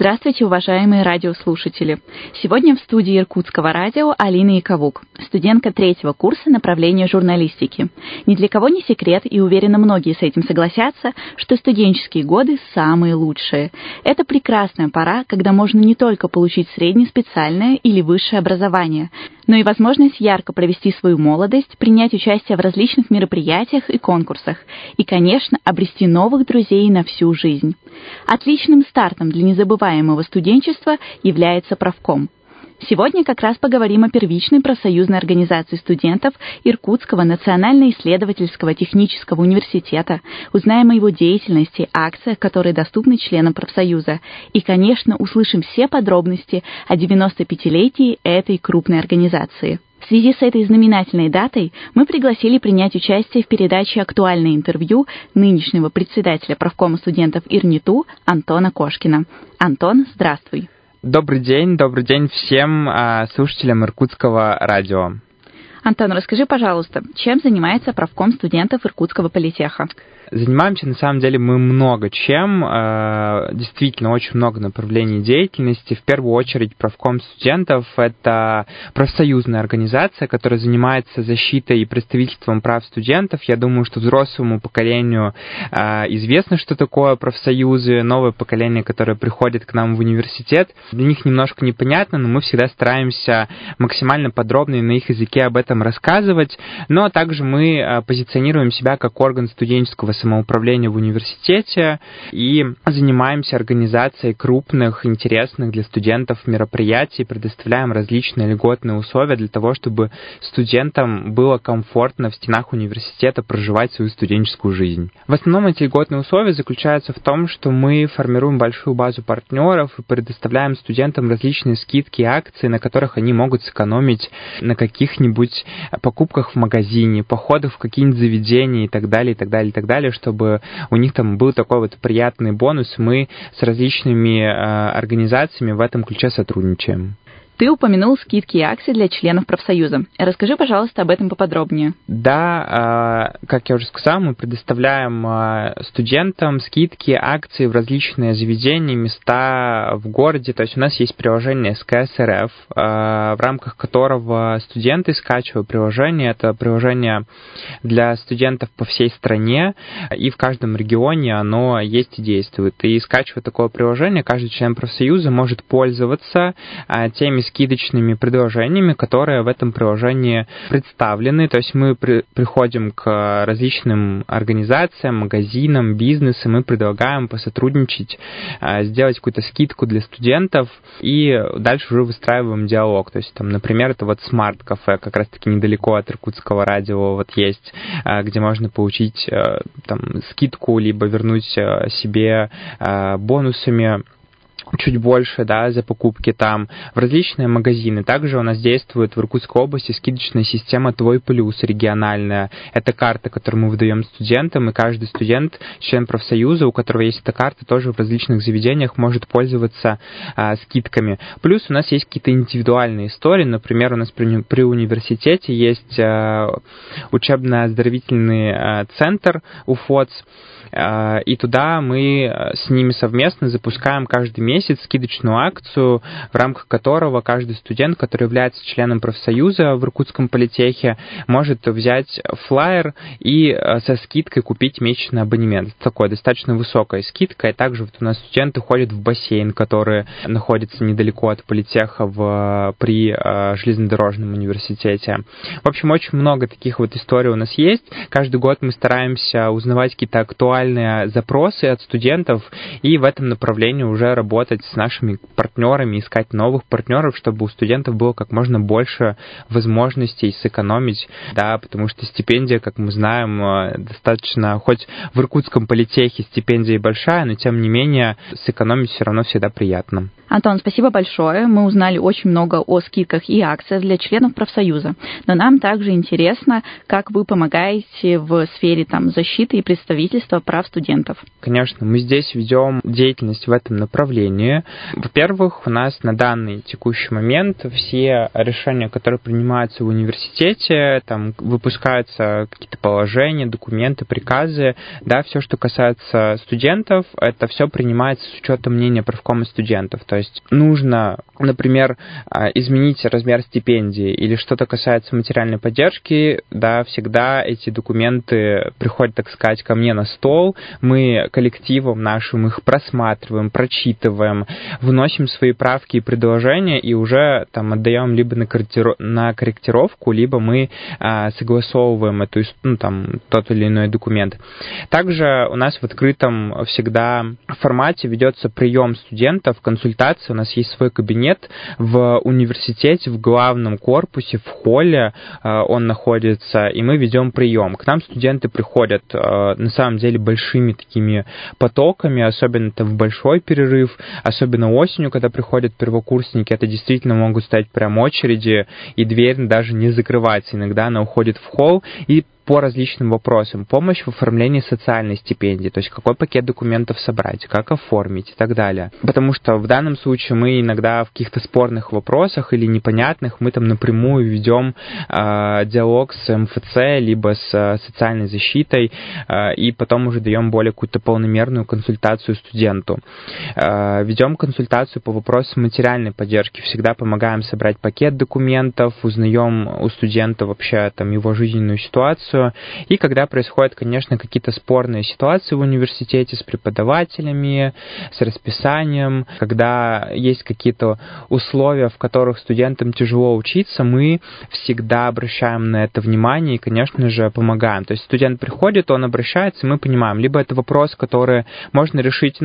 Здравствуйте, уважаемые радиослушатели! Сегодня в студии Иркутского радио Алина Яковук, студентка 3-го курса направления журналистики. Ни для кого не секрет, и уверена, многие с этим согласятся, что студенческие годы самые лучшие. Это прекрасная пора, когда можно не только получить среднеспециальное или высшее образование, но и возможность ярко провести свою молодость, принять участие в различных мероприятиях и конкурсах и, конечно, обрести новых друзей на всю жизнь. Отличным стартом для незабываемого студенчества является правком. Сегодня как раз поговорим о первичной профсоюзной организации студентов Иркутского национально-исследовательского технического университета, узнаем о его деятельности, акциях, которые доступны членам профсоюза, и, конечно, услышим все подробности о 95-летии этой крупной организации. В связи с этой знаменательной датой мы пригласили принять участие в передаче «Актуальное интервью» нынешнего председателя правкома студентов ИРНИТУ Антона Кошкина. Антон, здравствуй. Добрый день всем слушателям Иркутского радио. Антон, расскажи, пожалуйста, чем занимается правком студентов Иркутского политеха? Занимаемся, на самом деле, мы много чем, действительно, очень много направлений деятельности. В первую очередь, правком студентов — это профсоюзная организация, которая занимается защитой и представительством прав студентов. Я думаю, что взрослому поколению известно, что такое профсоюзы, новое поколение, которое приходит к нам в университет. Для них немножко непонятно, но мы всегда стараемся максимально подробно и на их языке об этом рассказывать. Но также мы позиционируем себя как орган студенческого самоуправления в университете и занимаемся организацией крупных, интересных для студентов мероприятий, предоставляем различные льготные условия для того, чтобы студентам было комфортно в стенах университета проживать свою студенческую жизнь. В основном эти льготные условия заключаются в том, что мы формируем большую базу партнеров и предоставляем студентам различные скидки и акции, на которых они могут сэкономить на каких-нибудь покупках в магазине, походах в какие-нибудь заведения и так далее, и так далее, и так далее, чтобы у них там был такой вот приятный бонус. Мы с различными организациями в этом ключе сотрудничаем. Ты упомянул скидки и акции для членов профсоюза. Расскажи, пожалуйста, об этом поподробнее. Да, как я уже сказал, мы предоставляем студентам скидки, акции в различные заведения, места в городе. То есть у нас есть приложение СКС.РФ, в рамках которого студенты скачивают приложение. Это приложение для студентов по всей стране, и в каждом регионе оно есть и действует. И скачивая такое приложение, каждый член профсоюза может пользоваться теми скидочными предложениями, которые в этом приложении представлены. То есть мы приходим к различным организациям, магазинам, бизнесам, мы предлагаем посотрудничать, сделать какую-то скидку для студентов, и дальше уже выстраиваем диалог. То есть, там, например, это вот смарт-кафе, как раз-таки недалеко от Иркутского радио вот есть, где можно получить там скидку, либо вернуть себе бонусами чуть больше, да, за покупки там, в различные магазины. Также у нас действует в Иркутской области скидочная система «Твой плюс» региональная. Это карта, которую мы выдаем студентам, и каждый студент, член профсоюза, у которого есть эта карта, тоже в различных заведениях может пользоваться скидками. Плюс у нас есть какие-то индивидуальные истории. Например, у нас при университете есть учебно-оздоровительный центр УФОЦ, и туда мы с ними совместно запускаем каждый месяц скидочную акцию, в рамках которого каждый студент, который является членом профсоюза в Иркутском политехе, может взять флаер и со скидкой купить месячный абонемент. Это такая достаточно высокая скидка, и также вот у нас студенты ходят в бассейн, который находится недалеко от политеха при железнодорожном университете. В общем, очень много таких вот историй у нас есть. Каждый год мы стараемся узнавать какие-то актуальные запросы от студентов и в этом направлении уже работать с нашими партнерами, искать новых партнеров, чтобы у студентов было как можно больше возможностей сэкономить, да, потому что стипендия, как мы знаем, достаточно, хоть в Иркутском политехе стипендия большая, но тем не менее сэкономить все равно всегда приятно. Антон, спасибо большое. Мы узнали очень много о скидках и акциях для членов профсоюза. Но нам также интересно, как вы помогаете в сфере защиты и представительства прав студентов? Конечно, мы здесь ведем деятельность в этом направлении. Во-первых, у нас на данный текущий момент все решения, которые принимаются в университете, там выпускаются какие-то положения, документы, приказы, да, все, что касается студентов, это все принимается с учетом мнения правкома студентов. То есть нужно, например, изменить размер стипендии или что-то касается материальной поддержки, да, всегда эти документы приходят, так сказать, ко мне на стол, мы коллективом нашим их просматриваем, прочитываем, вносим свои правки и предложения и уже там отдаем либо на корректировку, либо мы согласовываем эту, тот или иной документ. Также у нас в открытом всегда формате ведется прием студентов, консультации. У нас есть свой кабинет в университете, в главном корпусе, в холле он находится, и мы ведем прием. К нам студенты приходят на самом деле большими такими потоками, особенно это в большой перерыв, особенно осенью, когда приходят первокурсники, это действительно могут стать прям очереди, и дверь даже не закрывается. Иногда она уходит в холл, и по различным вопросам. Помощь в оформлении социальной стипендии, то есть какой пакет документов собрать, как оформить и так далее. Потому что в данном случае мы иногда в каких-то спорных вопросах или непонятных мы там напрямую ведем диалог с МФЦ, либо с социальной защитой, и потом уже даем более какую-то полномерную консультацию студенту. Ведем консультацию по вопросам материальной поддержки. Всегда помогаем собрать пакет документов, узнаем у студента вообще там его жизненную ситуацию. И когда происходят, конечно, какие-то спорные ситуации в университете с преподавателями, с расписанием, когда есть какие-то условия, в которых студентам тяжело учиться, мы всегда обращаем на это внимание и, конечно же, помогаем. То есть студент приходит, он обращается, и мы понимаем, либо это вопрос, который можно решить,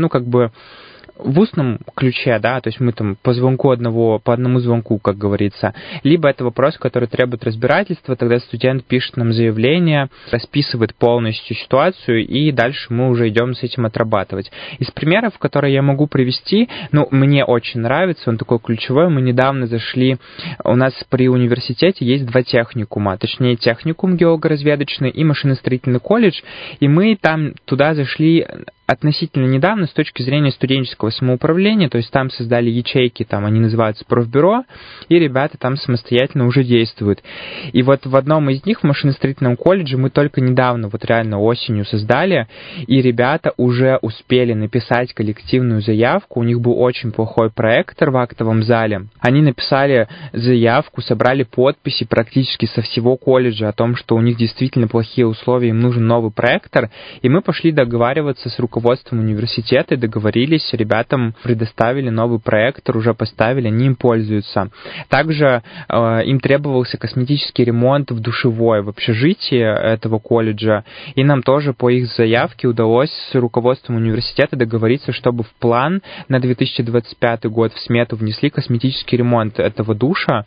в устном ключе, да, то есть мы там по одному звонку, как говорится, либо это вопрос, который требует разбирательства, тогда студент пишет нам заявление, расписывает полностью ситуацию, и дальше мы уже идем с этим отрабатывать. Из примеров, которые я могу привести, мне очень нравится, он такой ключевой, мы недавно зашли, у нас при университете есть 2 техникума, точнее техникум геолого-разведочный и машиностроительный колледж, и мы там туда зашли относительно недавно с точки зрения студенческого самоуправления, то есть там создали ячейки, там они называются профбюро, и ребята там самостоятельно уже действуют. И вот в одном из них, в машиностроительном колледже, мы только недавно, реально осенью создали, и ребята уже успели написать коллективную заявку, у них был очень плохой проектор в актовом зале, они написали заявку, собрали подписи практически со всего колледжа о том, что у них действительно плохие условия, им нужен новый проектор, и мы пошли договариваться с руководством университета и договорились, ребятам предоставили новый проектор, уже поставили, они им пользуются. Также им требовался косметический ремонт в душевой в общежитии этого колледжа, и нам тоже по их заявке удалось с руководством университета договориться, чтобы в план на 2025 год в смету внесли косметический ремонт этого душа.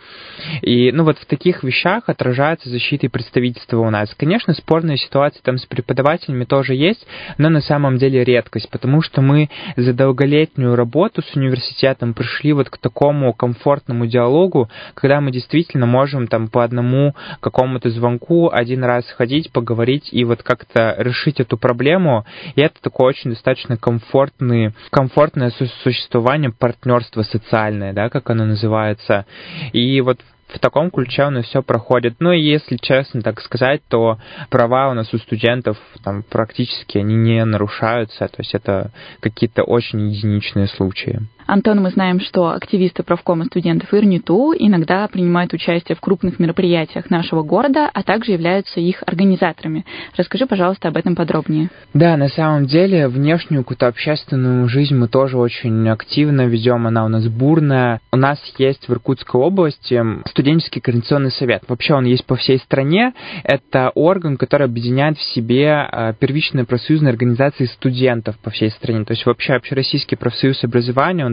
И в таких вещах отражается защита и представительство у нас. Конечно, спорные ситуации там с преподавателями тоже есть, но на самом деле редкость, потому что мы за долголетнюю работу с университетом пришли к такому комфортному диалогу, когда мы действительно можем там по одному какому-то звонку один раз ходить, поговорить и как-то решить эту проблему, и это такое очень достаточно комфортное существование, партнерство социальное, да, как оно называется, и в таком ключе у нас все проходит. И если честно так сказать, то права у нас у студентов там практически они не нарушаются, то есть это какие-то очень единичные случаи. Антон, мы знаем, что активисты правкома студентов ИРНИТУ иногда принимают участие в крупных мероприятиях нашего города, а также являются их организаторами. Расскажи, пожалуйста, об этом подробнее. Да, на самом деле, внешнюю какую-то общественную жизнь мы тоже очень активно ведем, она у нас бурная. У нас есть в Иркутской области студенческий координационный совет. Вообще он есть по всей стране. Это орган, который объединяет в себе первичные профсоюзные организации студентов по всей стране. То есть вообще общероссийский профсоюз образования, он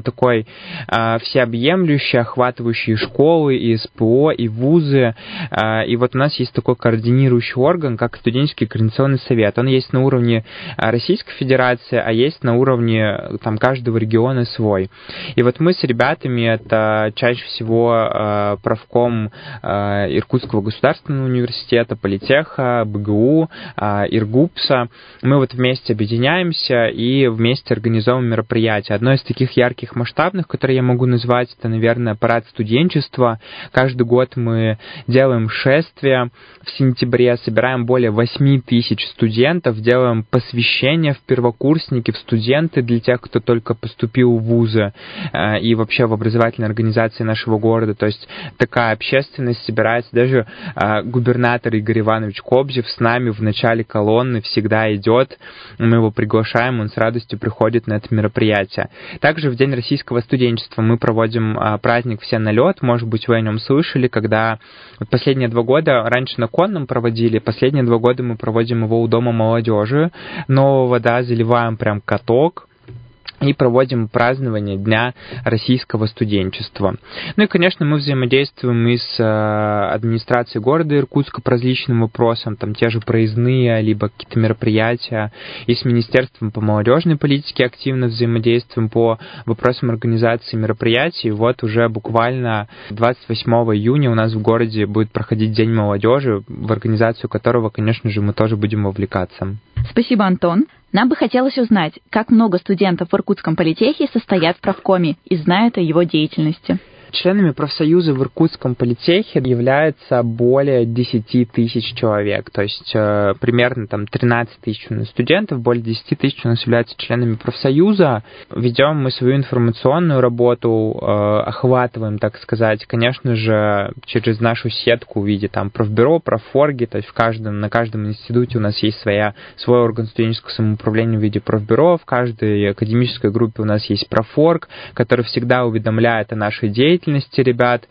такой всеобъемлющий, охватывающий школы, и СПО, и вузы. И вот у нас есть такой координирующий орган, как студенческий координационный совет. Он есть на уровне Российской Федерации, а есть на уровне там каждого региона свой. И вот мы с ребятами, это чаще всего правком Иркутского государственного университета, Политеха, БГУ, Иргупса, мы вот вместе объединяемся и вместе организовываем мероприятия. Одно из таких ярких, масштабных, которые я могу назвать, это, наверное, парад студенчества. Каждый год мы делаем шествие в сентябре, собираем более 8 тысяч студентов, делаем посвящение в первокурсники, в студенты для тех, кто только поступил в вузы и вообще в образовательные организации нашего города. То есть такая общественность собирается. Даже губернатор Игорь Иванович Кобзев с нами в начале колонны всегда идет. Мы его приглашаем, он с радостью приходит на это мероприятие. Также в День российского студенчества мы проводим праздник «Все на лед». Может быть, вы о нем слышали, когда вот последние 2 года, раньше на Конном проводили, последние 2 года мы проводим его у Дома молодежи. Нового, да, заливаем прям каток и проводим празднование Дня российского студенчества. Ну и, конечно, мы взаимодействуем и с администрацией города Иркутска по различным вопросам, там те же проездные, либо какие-то мероприятия, и с Министерством по молодежной политике активно взаимодействуем по вопросам организации мероприятий. Вот уже буквально 28 июня у нас в городе будет проходить День молодежи, в организацию которого, конечно же, мы тоже будем вовлекаться. Спасибо, Антон. Нам бы хотелось узнать, как много студентов в Иркутском политехе состоят в правкоме и знают о его деятельности. Членами профсоюза в Иркутском политехе является более 10 тысяч человек, то есть примерно там 13 тысяч у нас студентов, более 10 тысяч у нас являются членами профсоюза. Ведем мы свою информационную работу, охватываем, так сказать, конечно же, через нашу сетку в виде там профбюро, профорги, то есть на каждом институте у нас есть свой орган студенческого самоуправления в виде профбюро, в каждой академической группе у нас есть профорг, который всегда уведомляет о нашей деятельности ребят,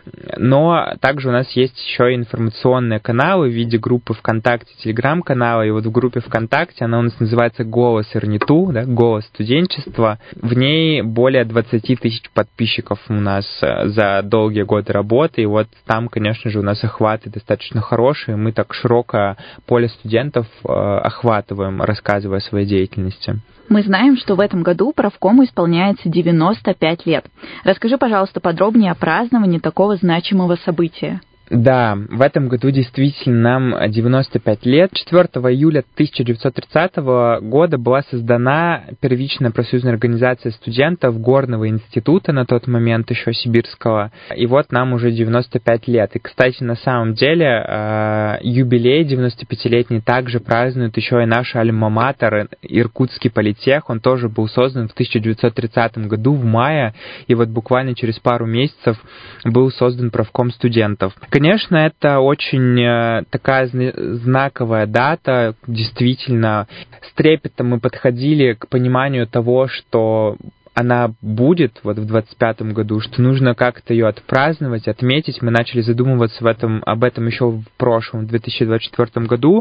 но также у нас есть еще и информационные каналы в виде группы ВКонтакте, Телеграм-канала, и вот в группе ВКонтакте, она у нас называется «Голос ИРНИТУ», да, «Голос студенчества», в ней более 20 тысяч подписчиков у нас за долгие годы работы, и вот там, конечно же, у нас охваты достаточно хорошие, мы так широкое поле студентов охватываем, рассказывая о своей деятельности. Мы знаем, что в этом году правкому исполняется 95 лет. Расскажи, пожалуйста, подробнее о праздновании такого значимого события. Да, в этом году действительно нам 95 лет. 4 июля 1930 года была создана первичная профсоюзная организация студентов Горного института, на тот момент еще сибирского. И вот нам уже 95 лет. И, кстати, на самом деле юбилей 95-летний также празднует еще и наш альма-матер, Иркутский политех. Он тоже был создан в 1930 году, в мае. И вот буквально через пару месяцев был создан правком студентов. Конечно, это очень такая знаковая дата. Действительно, с трепетом мы подходили к пониманию того, что она будет вот в 2025 году, что нужно как-то ее отпраздновать, отметить. Мы начали задумываться об этом еще в прошлом, в 2024 году.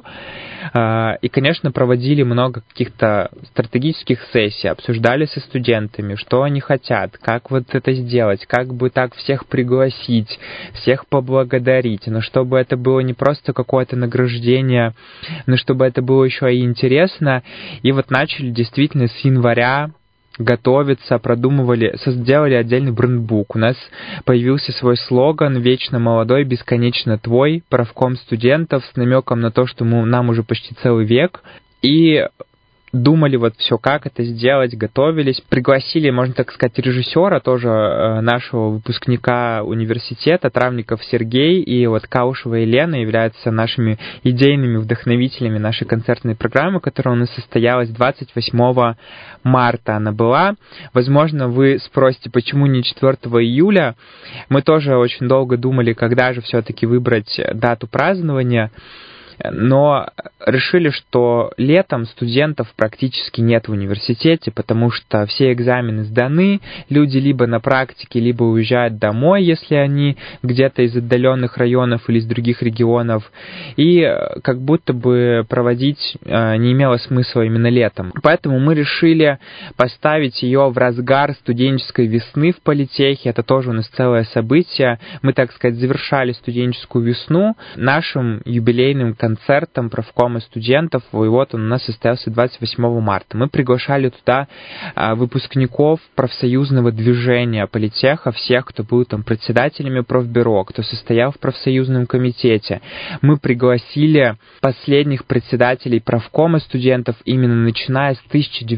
И, конечно, проводили много каких-то стратегических сессий, обсуждали со студентами, что они хотят, как вот это сделать, как бы так всех пригласить, всех поблагодарить, но чтобы это было не просто какое-то награждение, но чтобы это было еще и интересно. И вот начали действительно с января готовиться, продумывали, сделали отдельный брендбук. У нас появился свой слоган «Вечно молодой, бесконечно твой», правком студентов, с намеком на то, что нам уже почти целый век. И думали вот все, как это сделать, готовились. Пригласили, можно так сказать, режиссера, тоже нашего выпускника университета, Травников Сергей, и вот Каушева Елена являются нашими идейными вдохновителями нашей концертной программы, которая у нас состоялась 28 марта. Она была. Возможно, вы спросите, почему не 4 июля. Мы тоже очень долго думали, когда же все-таки выбрать дату празднования. но решили, что летом студентов практически нет в университете, потому что все экзамены сданы, люди либо на практике, либо уезжают домой, если они где-то из отдаленных районов или из других регионов, и как будто бы проводить не имело смысла именно летом. Поэтому мы решили поставить ее в разгар студенческой весны в политехе. Это тоже у нас целое событие. Мы, так сказать, завершали студенческую весну нашим юбилейным концертом правкома студентов, и вот он у нас состоялся 28 марта. Мы приглашали туда выпускников профсоюзного движения политеха, всех, кто был там председателями профбюро, кто состоял в профсоюзном комитете. Мы пригласили последних председателей правкома студентов именно начиная с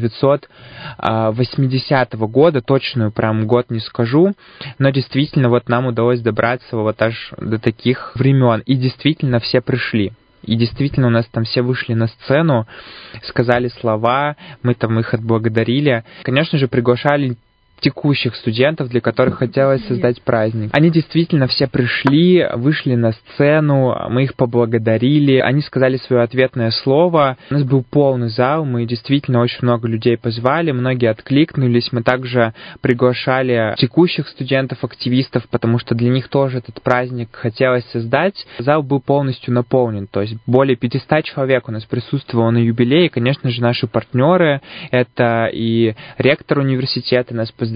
1980 года, точную прям год не скажу, но действительно вот нам удалось добраться вот аж до таких времен, и действительно все пришли. И действительно у нас там все вышли на сцену, сказали слова, мы там их отблагодарили. Конечно же, приглашали текущих студентов, для которых хотелось создать праздник. Они действительно все пришли, вышли на сцену, мы их поблагодарили, они сказали свое ответное слово. У нас был полный зал, мы действительно очень много людей позвали, многие откликнулись. Мы также приглашали текущих студентов-активистов, потому что для них тоже этот праздник хотелось создать. Зал был полностью наполнен, то есть более 500 человек у нас присутствовало на юбилее. Конечно же, наши партнеры, это и ректор университета нас поздравлял,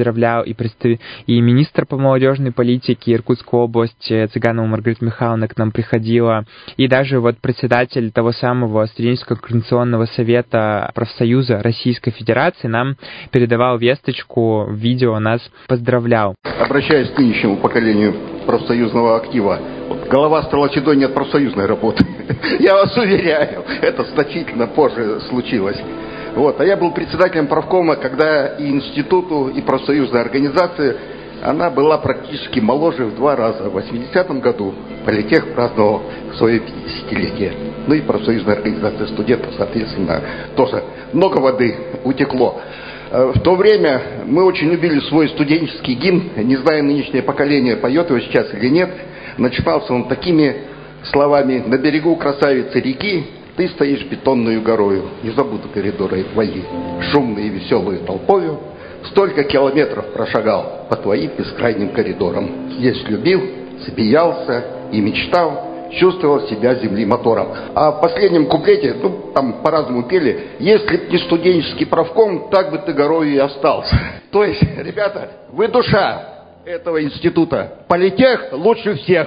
и министр по молодежной политике Иркутской области Цыганова Маргарита Михайловна к нам приходила, и даже вот председатель того самого студенческого координационного совета профсоюза Российской Федерации нам передавал весточку, в видео нас поздравлял. Обращаюсь к нынешнему поколению профсоюзного актива. Голова стала седой не от профсоюзной работы. Я вас уверяю, это значительно позже случилось. А я был председателем правкома, когда и институту, и профсоюзной организации, она была практически моложе в 2 раза. В 80-м году политех праздновал свое 50-летие. Ну и профсоюзная организация студентов, соответственно, тоже много воды утекло. В то время мы очень любили свой студенческий гимн. Не знаю, нынешнее поколение поет его сейчас или нет. Начинался он такими словами: «На берегу красавицы реки ты стоишь бетонную горою, не забуду коридоры твои, шумные и веселые толпою, столько километров прошагал по твоим бескрайним коридорам. Здесь любил, смеялся и мечтал, чувствовал себя земли мотором». А в последнем куплете, там по-разному пели: «Если б не студенческий правком, так бы ты горою и остался». То есть, ребята, вы душа этого института. Политех лучше всех.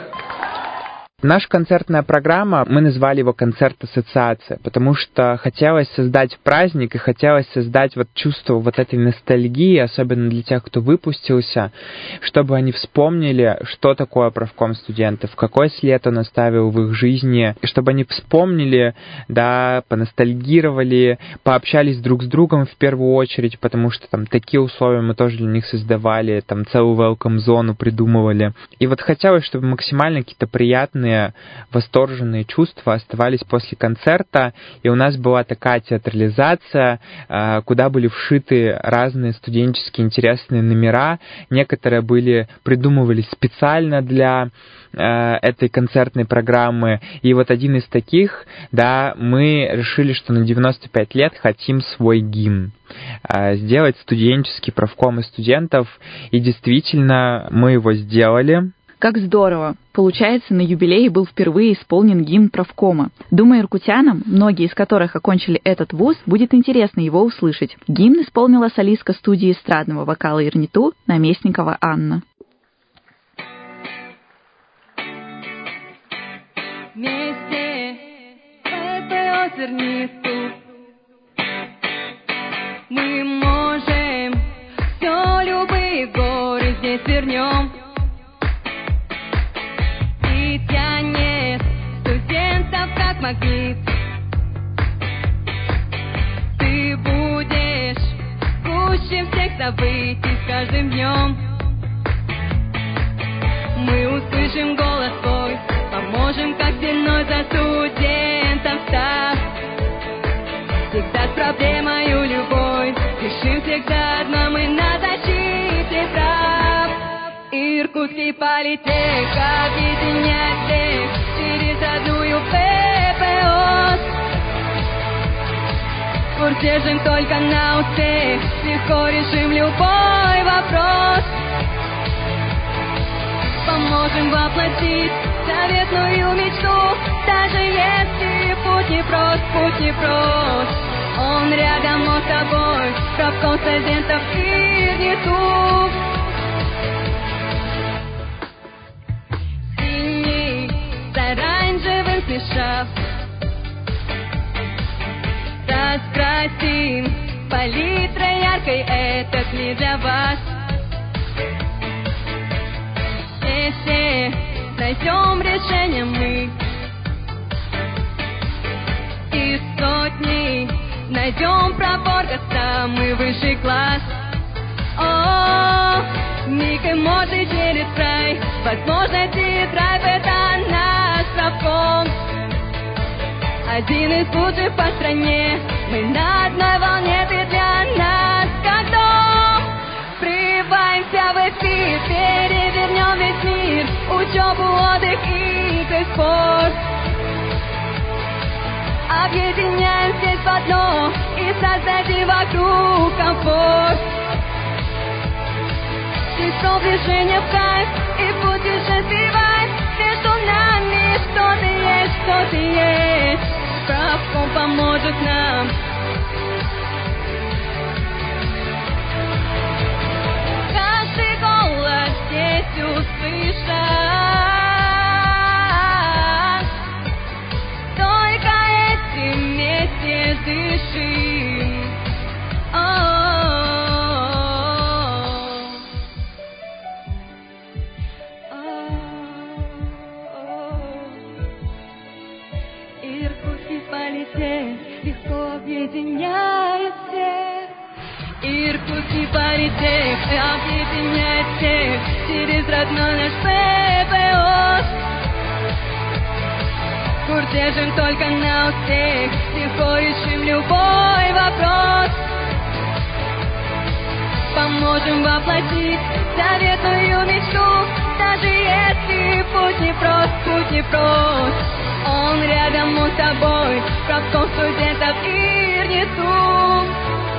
Наша концертная программа, мы назвали его «Концерт-ассоциация», потому что хотелось создать праздник и хотелось создать вот чувство вот этой ностальгии, особенно для тех, кто выпустился, чтобы они вспомнили, что такое правком студентов, какой след он оставил в их жизни, чтобы они вспомнили, да, поностальгировали, пообщались друг с другом в первую очередь, потому что там такие условия мы тоже для них создавали, там целую welcome-зону придумывали. И вот хотелось, чтобы максимально какие-то приятные, восторженные чувства оставались после концерта, и у нас была такая театрализация, куда были вшиты разные студенческие интересные номера, некоторые придумывались специально для этой концертной программы, и вот один из таких, да, мы решили, что на 95 лет хотим свой гимн, сделать студенческий правком из студентов, и действительно мы его сделали. Как здорово! Получается, на юбилее был впервые исполнен гимн правкома. Думаю, иркутянам, многие из которых окончили этот вуз, будет интересно его услышать. Гимн исполнила солистка студии эстрадного вокала «Ирниту» Наместникова Анна. Вместе ППО с «Ирниту» мы можем все, любые горы здесь вернем. Тянет студентов как магнит. Ты будешь гуще всех событий с каждым днем. Мы услышим голос твой, поможем как стеной за студентом став. Всегда с проблемою любой, решим всегда одно, мы на защите прав. Иркутский политех объединяет всех через одну ППО. держим только на успех, легко решим любой вопрос. Поможем воплотить заветную мечту, даже если путь непрост, путь непрост. Он рядом, он с тобой, правком студентов и внизу. Синий с оранжевым смешав, раскрасим палитрой яркой этот мир для вас. Все найдем решение мы, из сотни найдем пробор, самый высший класс. О, миг эмоций через край, возможности драйв — это наш правком. Один из лучших по стране, мы на одной волне, ты для нас как дом. Врываемся в эфир, перевернем весь мир, учебу, отдых, игры, спорт. Объединяем здесь в одно и создадим вокруг комфорт. Число движения в кайф и путешествий вайб, между нами что-то есть, что-то есть. Правком поможет нам. Каждый голос здесь услышать, только этим вместе дышим. Иркутский политех легко объединяет всех. Иркутский политех объединяет всех через родной наш ППО. Курс держим только на успех, легко решим любой вопрос. Поможем воплотить заветную мечту, даже если путь непрост, путь непрост. Он рядом, он с тобой, правком студентов и внизу.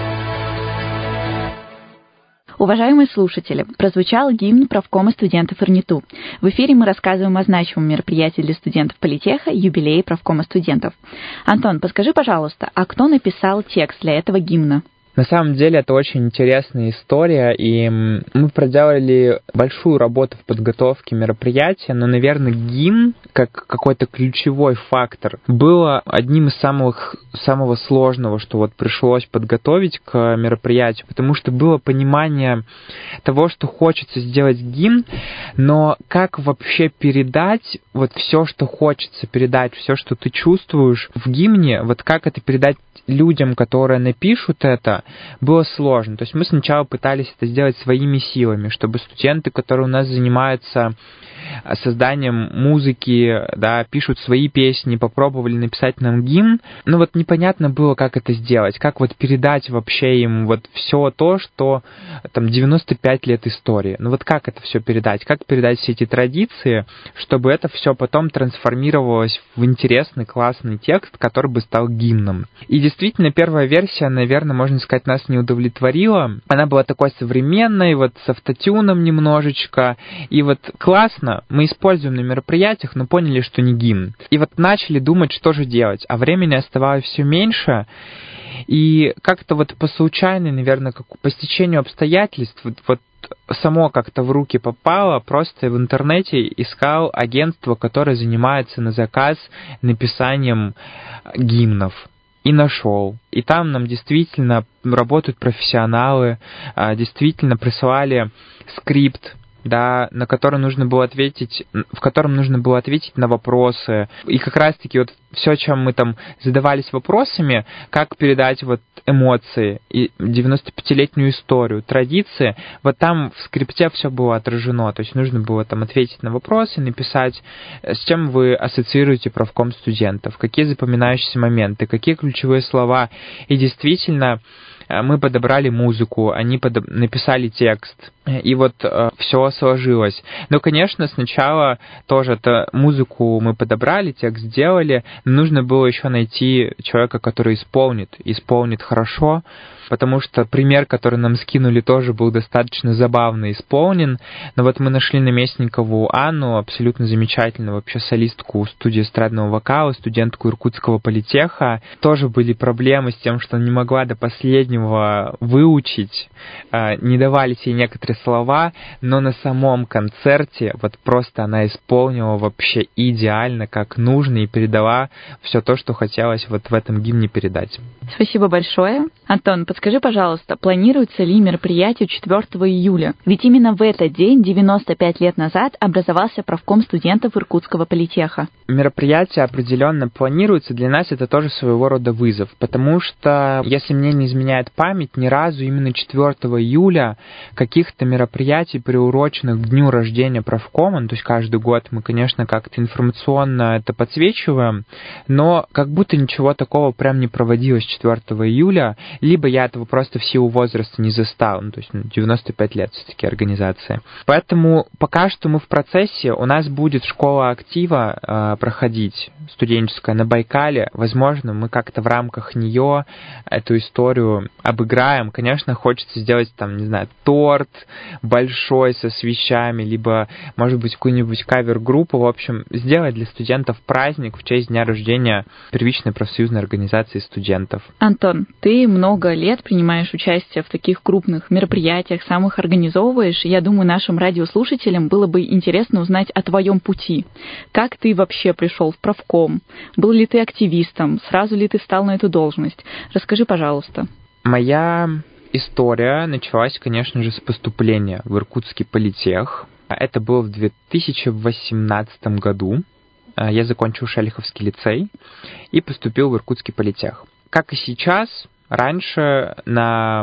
Уважаемые слушатели, прозвучал гимн правкома студентов ИРНИТУ. В эфире мы рассказываем о значимом мероприятии для студентов политеха «Юбилей правкома студентов». Антон, подскажи, пожалуйста, а кто написал текст для этого гимна? На самом деле это очень интересная история, и мы проделали большую работу в подготовке мероприятия, но, наверное, гимн, как какой-то ключевой фактор, было одним из самого сложного, что вот пришлось подготовить к мероприятию, потому что было понимание того, что хочется сделать гимн, но как вообще передать вот все, что хочется передать, все, что ты чувствуешь в гимне, вот как это передать людям, которые напишут это, было сложно. То есть мы сначала пытались это сделать своими силами, чтобы студенты, которые у нас занимаются созданием музыки, да, пишут свои песни, попробовали написать нам гимн, но вот непонятно было, как это сделать, как вот передать вообще им вот все то, что там 95 лет истории. Ну вот как это все передать, как передать все эти традиции, чтобы это все потом трансформировалось в интересный, классный текст, который бы стал гимном. И действительно, первая версия, наверное, можно сказать, нас не удовлетворила. Она была такой современной, вот с автотюном немножечко, и вот классно, мы используем на мероприятиях, но поняли, что не гимн. И вот начали думать, что же делать. А времени оставалось все меньше. И как-то вот по случайной, наверное, по стечению обстоятельств, вот само как-то в руки попало, просто в интернете искал агентство, которое занимается на заказ написанием гимнов. И нашел. И там нам действительно работают профессионалы, действительно присылали скрипт, да, в котором нужно было ответить на вопросы. И как раз-таки вот все, чем мы там задавались вопросами, как передать вот эмоции и 95-летнюю историю, традиции, вот там в скрипте все было отражено. То есть нужно было там ответить на вопросы, написать, с чем вы ассоциируете правком студентов, какие запоминающиеся моменты, какие ключевые слова. И действительно мы подобрали музыку, они написали текст, и вот все сложилось. Но, конечно, сначала тоже музыку мы подобрали, текст сделали, но нужно было еще найти человека, который исполнит хорошо, потому что пример, который нам скинули, тоже был достаточно забавно исполнен. Но вот мы нашли Наместникову Анну, абсолютно замечательную вообще солистку студии эстрадного вокала, студентку Иркутского политеха. Тоже были проблемы с тем, что она не могла до последнего выучить, не давались ей некоторые слова, но на самом концерте вот просто она исполнила вообще идеально, как нужно, и передала все то, что хотелось вот в этом гимне передать. Спасибо большое. Антон, подскажи, пожалуйста, планируется ли мероприятие 4 июля? Ведь именно в этот день, 95 лет назад, образовался правком студентов Иркутского политеха. Мероприятие определенно планируется. Для нас это тоже своего рода вызов, потому что, если мне не изменяет память, ни разу именно 4 июля каких-то мероприятий, приуроченных к дню рождения правкома, то есть каждый год мы, конечно, как-то информационно это подсвечиваем, но как будто ничего такого прям не проводилось 4 июля, либо я этого просто в силу возраста не застал, то есть 95 лет все-таки организация. Поэтому пока что мы в процессе, у нас будет школа актива проходить, студенческая, на Байкале. Возможно, мы как-то в рамках нее эту историю обыграем. Конечно, хочется сделать там, не знаю, торт большой со свечами, либо, может быть, какую-нибудь кавер-группу. В общем, сделать для студентов праздник в честь дня рождения первичной профсоюзной организации студентов. Антон, ты много лет принимаешь участие в таких крупных мероприятиях, сам их организовываешь. Я думаю, нашим радиослушателям было бы интересно узнать о твоем пути. Как ты вообще пришел в правком? Был ли ты активистом? Сразу ли ты встал на эту должность? Расскажи, пожалуйста. Моя история началась, конечно же, с поступления в Иркутский политех. Это было в 2018 году. Я закончил Шелиховский лицей и поступил в Иркутский политех. Как и сейчас, раньше на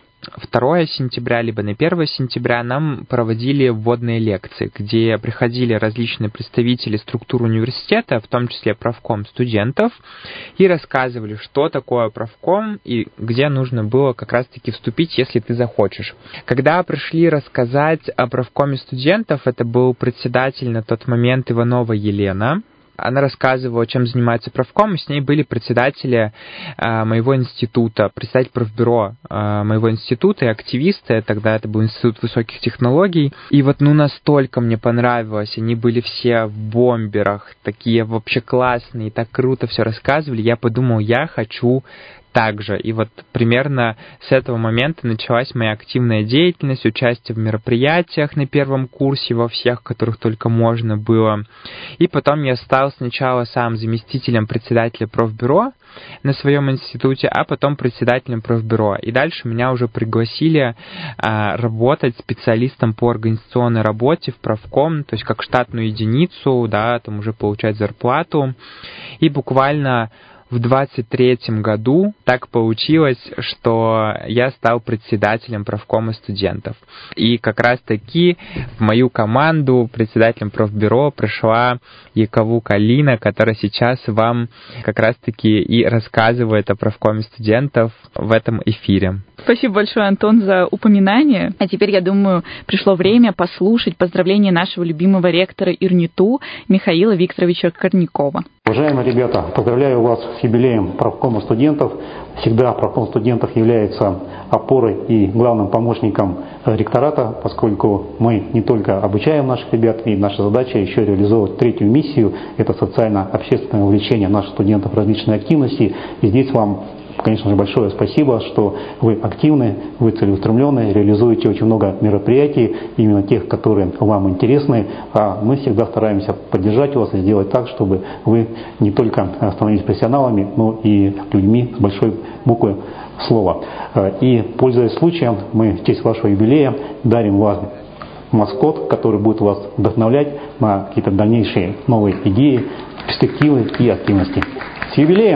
2 сентября, либо на 1 сентября нам проводили вводные лекции, где приходили различные представители структур университета, в том числе правком студентов, и рассказывали, что такое правком и где нужно было как раз-таки вступить, если ты захочешь. Когда пришли рассказать о правкоме студентов, это был председатель на тот момент Иванова Елена. Она рассказывала, чем занимается правком, и с ней были председатели моего института, председатель профбюро моего института и активисты, тогда это был Институт высоких технологий. И вот настолько мне понравилось, они были все в бомберах, такие вообще классные, так круто все рассказывали. Я подумал, я хочу так же. И вот примерно с этого момента началась моя активная деятельность, участие в мероприятиях на первом курсе, во всех, которых только можно было. И потом я стал сначала сам заместителем председателя профбюро на своем институте, а потом председателем профбюро. И дальше меня уже пригласили работать специалистом по организационной работе в правком, то есть как штатную единицу, да, там уже получать зарплату. И буквально в 23-м году так получилось, что я стал председателем правкома студентов. И как раз-таки в мою команду председателем профбюро пришла Яковук Алина, которая сейчас вам как раз-таки и рассказывает о правкоме студентов в этом эфире. Спасибо большое, Антон, за упоминание. А теперь, я думаю, пришло время послушать поздравления нашего любимого ректора ИРНИТУ Михаила Викторовича Корнякова. Уважаемые ребята, поздравляю вас с юбилеем правкома студентов. Всегда правком студентов является опорой и главным помощником ректората, поскольку мы не только обучаем наших ребят, и наша задача еще реализовывать 3-ю миссию, это социально-общественное увлечение наших студентов в различные активности. И здесь вам, конечно же, большое спасибо, что вы активны, вы целеустремленны, реализуете очень много мероприятий, именно тех, которые вам интересны. А мы всегда стараемся поддержать вас и сделать так, чтобы вы не только становились профессионалами, но и людьми с большой буквы слова. И, пользуясь случаем, мы в честь вашего юбилея дарим вам маскот, который будет вас вдохновлять на какие-то дальнейшие новые идеи, перспективы и активности. С юбилеем!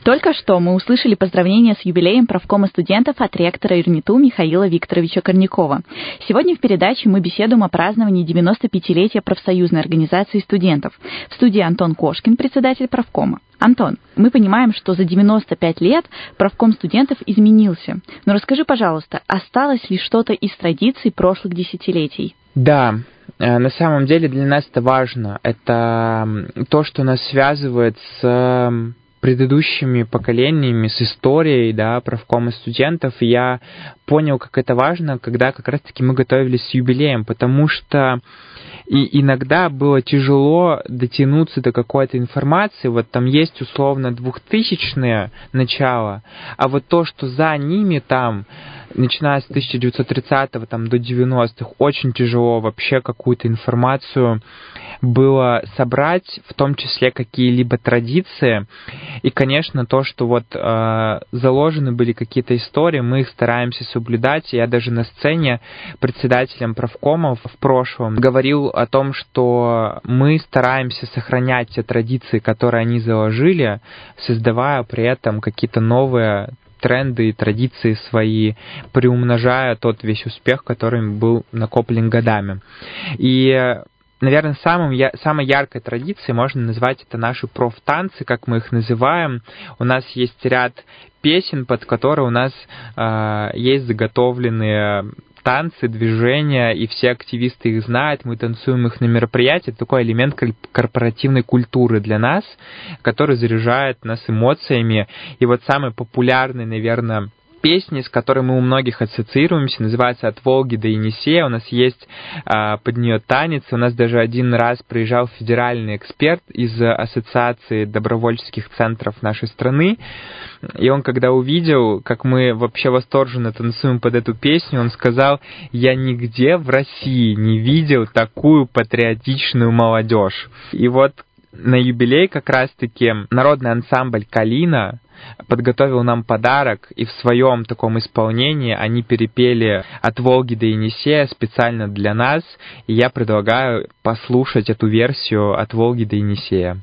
Только что мы услышали поздравления с юбилеем правкома студентов от ректора ЮрНИТУ Михаила Викторовича Корнякова. Сегодня в передаче мы беседуем о праздновании 95-летия профсоюзной организации студентов. В студии Антон Кошкин, председатель правкома. Антон, мы понимаем, что за 95 лет правком студентов изменился. Но расскажи, пожалуйста, осталось ли что-то из традиций прошлых десятилетий? Да, на самом деле для нас это важно. Это то, что нас связывает с предыдущими поколениями, с историей, да, правкома студентов. И я понял, как это важно, когда как раз-таки мы готовились с юбилеем, потому что и иногда было тяжело дотянуться до какой-то информации. Вот там есть условно 2000-е начало, а вот то, что за ними там, начиная с 1930-го там, до 90-х, очень тяжело вообще какую-то информацию было собрать, в том числе какие-либо традиции. И, конечно, то, что вот заложены были какие-то истории, мы их стараемся соблюдать. Я даже на сцене председателем правкомов в прошлом говорил о том, что мы стараемся сохранять те традиции, которые они заложили, создавая при этом какие-то новые тренды и традиции свои, приумножая тот весь успех, который был накоплен годами. И, наверное, самой яркой традицией можно назвать это наши профтанцы, как мы их называем. У нас есть ряд песен, под которые у нас есть заготовленные танцы, движения, и все активисты их знают, мы танцуем их на мероприятии. Это такой элемент корпоративной культуры для нас, который заряжает нас эмоциями. И вот самый популярный, наверное, песни, с которой мы у многих ассоциируемся, называется «От Волги до Енисея». У нас есть под нее танец. У нас даже один раз приезжал федеральный эксперт из Ассоциации добровольческих центров нашей страны. И он, когда увидел, как мы вообще восторженно танцуем под эту песню, он сказал: «Я нигде в России не видел такую патриотичную молодежь». И вот на юбилей как раз-таки народный ансамбль «Калина» подготовил нам подарок, и в своем таком исполнении они перепели «От Волги до Енисея» специально для нас, и я предлагаю послушать эту версию «От Волги до Енисея».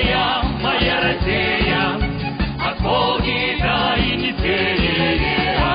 Россия, от Волги до Енисея.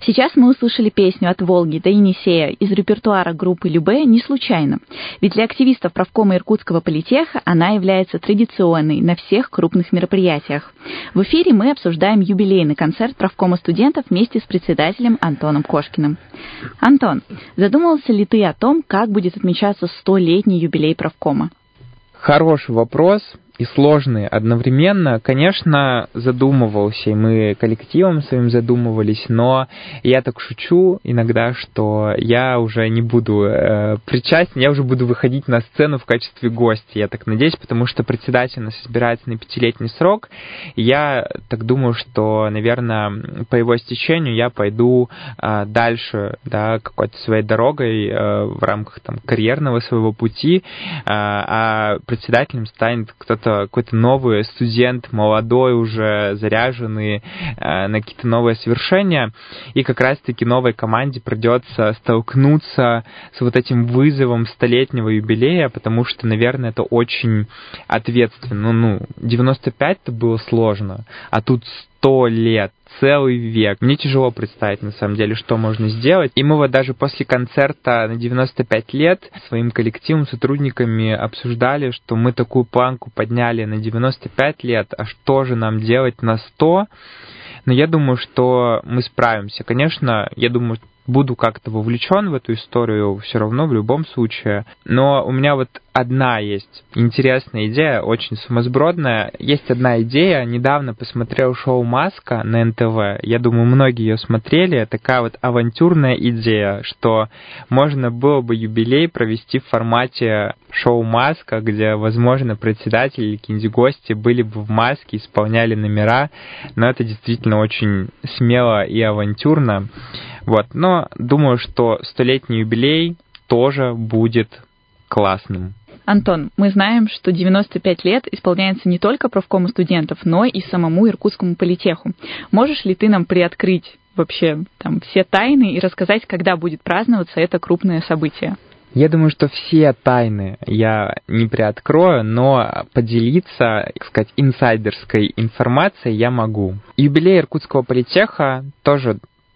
Сейчас мы услышали песню «От Волги до Енисея» из репертуара группы «Любэ» не случайно. Ведь для активистов правкома Иркутского политеха она является традиционной на всех крупных мероприятиях. В эфире мы обсуждаем юбилейный концерт правкома студентов вместе с председателем Антоном Кошкиным. Антон, задумывался ли ты о том, как будет отмечаться 100-летний юбилей правкома? Хороший вопрос и сложный одновременно. Конечно, задумывался, и мы коллективом своим задумывались, но я так шучу иногда, что я уже не буду причастен, я уже буду выходить на сцену в качестве гостя, я так надеюсь, потому что председатель у нас избирается на 5-летний срок, и я так думаю, что, наверное, по его стечению я пойду дальше, да, какой-то своей дорогой в рамках там карьерного своего пути, а председателем станет какой-то новый студент, молодой уже, заряженный на какие-то новые свершения, и как раз-таки новой команде придется столкнуться с вот этим вызовом 100-летнего юбилея, потому что, наверное, это очень ответственно. 95-то было сложно, а тут 100 лет, целый век. Мне тяжело представить, на самом деле, что можно сделать. И мы вот даже после концерта на 95 лет своим коллективом, сотрудниками обсуждали, что мы такую планку подняли на 95 лет, а что же нам делать на 100? Но я думаю, что мы справимся. Конечно, я думаю, буду как-то вовлечен в эту историю все равно, в любом случае. Но у меня вот одна есть интересная идея, очень сумасбродная. Есть одна идея. Недавно посмотрел шоу «Маска» на НТВ. Я думаю, многие ее смотрели. Такая вот авантюрная идея, что можно было бы юбилей провести в формате шоу «Маска», где, возможно, председатель или какие-нибудь гости были бы в маске, исполняли номера. Но это действительно очень смело и авантюрно. Вот. Но думаю, что 100-летний юбилей тоже будет классным. Антон, мы знаем, что 95 лет исполняется не только правкому студентов, но и самому Иркутскому политеху. Можешь ли ты нам приоткрыть вообще там все тайны и рассказать, когда будет праздноваться это крупное событие? Я думаю, что все тайны я не приоткрою, но поделиться, так сказать, инсайдерской информацией я могу. Юбилей Иркутского политеха тоже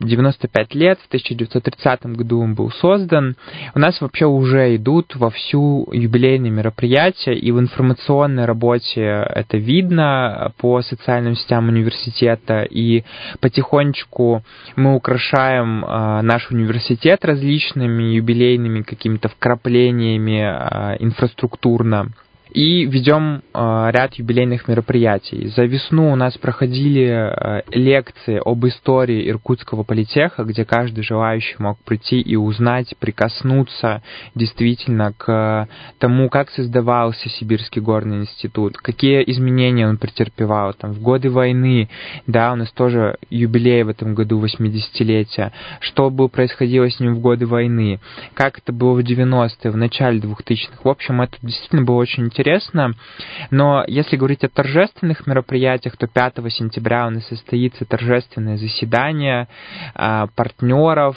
95 лет, в 1930 году он был создан. У нас вообще уже идут вовсю юбилейные мероприятия, и в информационной работе это видно по социальным сетям университета, и потихонечку мы украшаем наш университет различными юбилейными какими-то вкраплениями инфраструктурно. И ведем ряд юбилейных мероприятий. За весну у нас проходили лекции об истории Иркутского политеха, где каждый желающий мог прийти и узнать, прикоснуться действительно к тому, как создавался Сибирский горный институт, какие изменения он претерпевал. Там, в годы войны, да, у нас тоже юбилей в этом году, 80-летия. Что было происходило с ним в годы войны, как это было в 90-е, в начале 2000-х. В общем, это действительно было очень интересно. Но если говорить о торжественных мероприятиях, то 5 сентября у нас состоится торжественное заседание партнеров,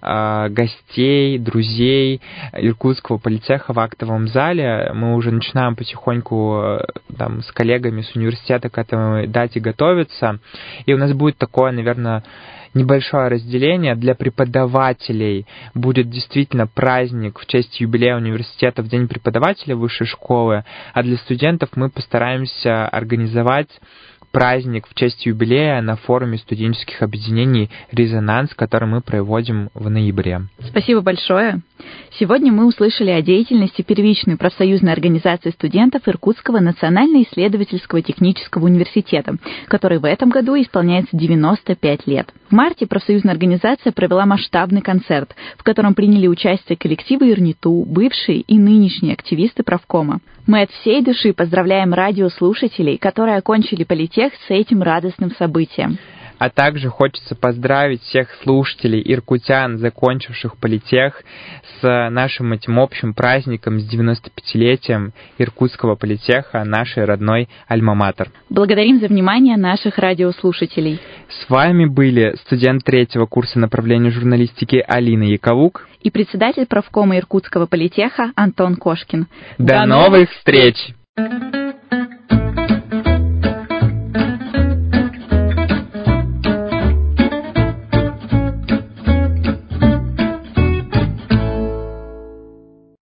гостей, друзей Иркутского политеха в актовом зале. Мы уже начинаем потихоньку там, с коллегами с университета к этому дате готовиться. И у нас будет такое, наверное, небольшое разделение. Для преподавателей будет действительно праздник в честь юбилея университета в День преподавателя высшей школы, а для студентов мы постараемся организовать праздник в честь юбилея на форуме студенческих объединений «Резонанс», который мы проводим в ноябре. Спасибо большое. Сегодня мы услышали о деятельности первичной профсоюзной организации студентов Иркутского национально-исследовательского технического университета, который в этом году исполняется 95 лет. В марте профсоюзная организация провела масштабный концерт, в котором приняли участие коллективы ИРНИТУ, бывшие и нынешние активисты правкома. Мы от всей души поздравляем радиослушателей, которые окончили политех с этим радостным событием. А также хочется поздравить всех слушателей, иркутян, закончивших политех, с нашим этим общим праздником, с 95-летием Иркутского политеха, нашей родной альма-матер. Благодарим за внимание наших радиослушателей. С вами были студент 3-го курса направления журналистики Алина Яковук и председатель правкома Иркутского политеха Антон Кошкин. До новых встреч!